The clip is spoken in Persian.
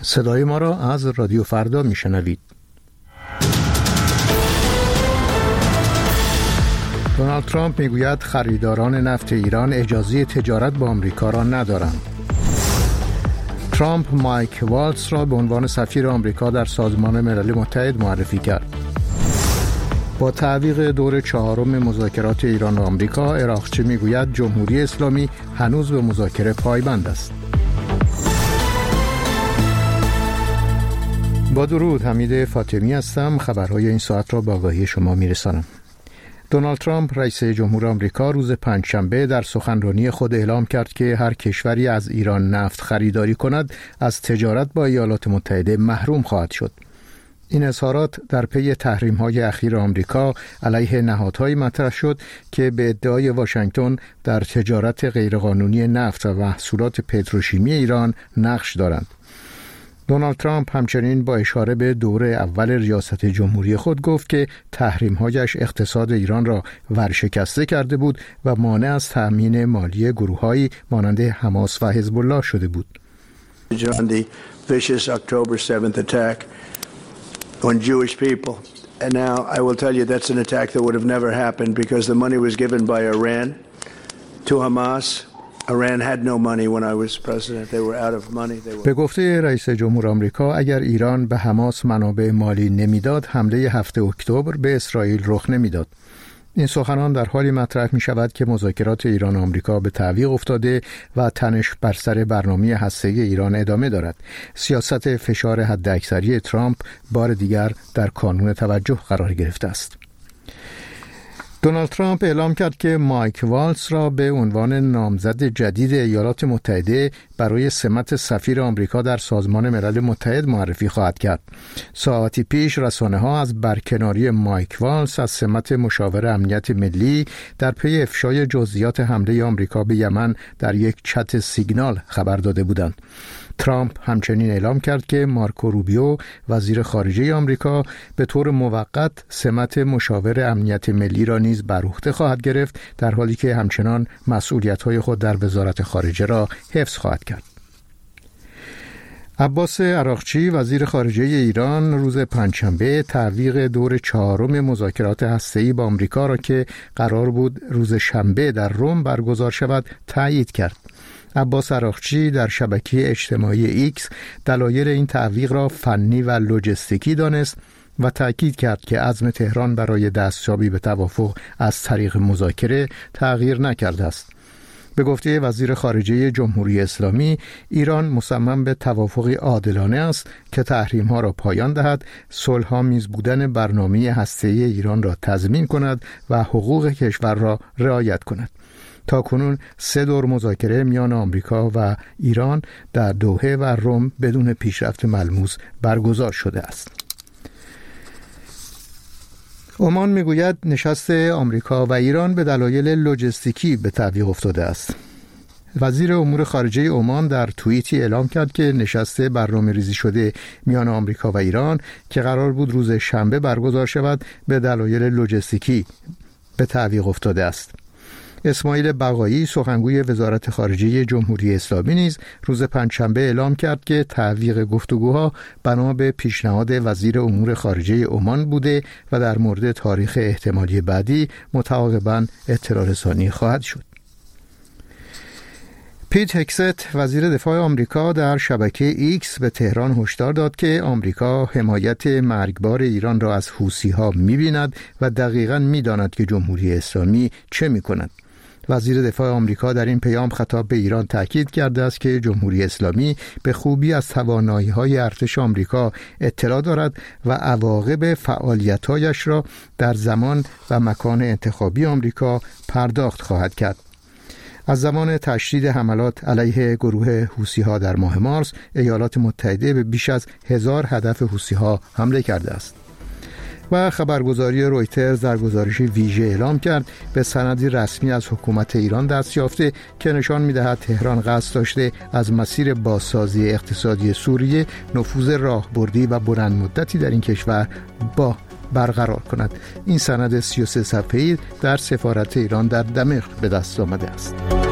صدای ما را از رادیو فردا میشنوید. دونالد ترامپ میگوید خریداران نفت ایران اجازه تجارت با آمریکا را ندارند. ترامپ مایک والتز را به عنوان سفیر آمریکا در سازمان ملل متحد معرفی کرد. با تعویق دور چهارم مذاکرات ایران و آمریکا، عراقچی میگوید جمهوری اسلامی هنوز به مذاکره پایبند است. با درود، حمید فاطمی هستم. خبرهای این ساعت را به آگاهی شما میرسانم. دونالد ترامپ رئیس جمهور آمریکا روز پنجشنبه در سخنرانی خود اعلام کرد که هر کشوری از ایران نفت خریداری کند از تجارت با ایالات متحده محروم خواهد شد. این اظهارات در پی تحریم‌های اخیر آمریکا علیه نهادهایی مطرح شد که به ادعای واشنگتن در تجارت غیرقانونی نفت و محصولات پتروشیمی ایران نقش دارند. دونالد ترامپ همچنین با اشاره به دوره اول ریاست جمهوری خود گفت که تحریم‌هایش اقتصاد ایران را ورشکسته کرده بود و مانع از تأمین مالی گروه‌هایی مانند حماس و حزب الله شده بود. on Jewish people. And now I will tell you that's an attack that would have never happened because the money was given by Iran to Hamas. Iran had no money when I was president. They were out of money. به گفته رئیس جمهور آمریکا، اگر ایران به حماس منابع مالی نمیداد، حمله 7 اکتبر به اسرائیل رخ نمیداد. این سخنان در حالی مطرح می شود که مذاکرات ایران و آمریکا به تعویق افتاده و تنش بر سر برنامه هسته‌ای ایران ادامه دارد. سیاست فشار حداکثری ترامپ بار دیگر در کانون توجه قرار گرفته است. دونالد ترامپ اعلام کرد که مایک والتز را به عنوان نامزد جدید ایالات متحده برای سمت سفیر آمریکا در سازمان ملل متحد معرفی خواهد کرد. ساعتی پیش رسانه‌ها از برکناری مایک والتز از سمت مشاور امنیت ملی در پی افشای جزئیات حمله آمریکا به یمن در یک چت سیگنال خبر داده بودند. ترامپ همچنین اعلام کرد که مارکو روبیو وزیر خارجه آمریکا به طور موقت سمت مشاور امنیت ملی را نیز بر عهده خواهد گرفت، در حالی که همچنان مسئولیت‌های خود در وزارت خارجه را حفظ خواهد کرد. عباس عراقچی وزیر خارجه ایران روز پنجشنبه تعویق دور چهارم مذاکرات هسته‌ای با آمریکا را که قرار بود روز شنبه در روم برگزار شود تایید کرد. عباس عراقچی در شبکه اجتماعی ایکس دلایل این تعویق را فنی و لوجستیکی دانست و تأکید کرد که عزم تهران برای دستیابی به توافق از طریق مذاکره تغییر نکرده است. به گفته وزیر خارجه جمهوری اسلامی، ایران مصمم به توافقی عادلانه است که تحریم‌ها را پایان دهد، صلح‌آمیز بودن برنامه هسته‌ای ایران را تضمین کند و حقوق کشور را رعایت کند. تاکنون 3 دور مذاکره میان آمریکا و ایران در دوحه و روم بدون پیشرفت ملموس برگزار شده است. عمان میگوید نشست آمریکا و ایران به دلایل لوجستیکی به تعویق افتاده است. وزیر امور خارجه عمان در توییتی اعلام کرد که نشست برنامه‌ریزی شده میان آمریکا و ایران که قرار بود روز شنبه برگزار شود به دلایل لوجستیکی به تعویق افتاده است. اسماعیل بقایی سخنگوی وزارت خارجه جمهوری اسلامی نیز روز پنجشنبه اعلام کرد که تعویق گفتگوها بنا به پیشنهاد وزیر امور خارجه عمان بوده و در مورد تاریخ احتمالی بعدی متعاقباً اطلاع رسانی خواهد شد. پیت هکست وزیر دفاع آمریکا در شبکه ایکس به تهران هشدار داد که آمریکا حمایت مرگبار ایران را از حوثی‌ها می‌بیند و دقیقاً می‌داند که جمهوری اسلامی چه می‌کند. وزیر دفاع آمریکا در این پیام خطاب به ایران تاکید کرده است که جمهوری اسلامی به خوبی از توانایی‌های ارتش آمریکا اطلاع دارد و عواقب فعالیت‌هایش را در زمان و مکان انتخابی آمریکا پرداخت خواهد کرد. از زمان تشدید حملات علیه گروه حوثی‌ها در ماه مارس، ایالات متحده به بیش از 1000 هدف حوثی‌ها حمله کرده است. و خبرگزاری رویترز در گزارشی ویژه اعلام کرد به سندی رسمی از حکومت ایران دست یافته که نشان می‌دهد تهران قصد داشته از مسیر بازسازی اقتصادی سوریه نفوذ راهبردی و بلند مدتی در این کشور برقرار کند. این سند 33 صفحه‌ای در سفارت ایران در دمشق به دست آمده است.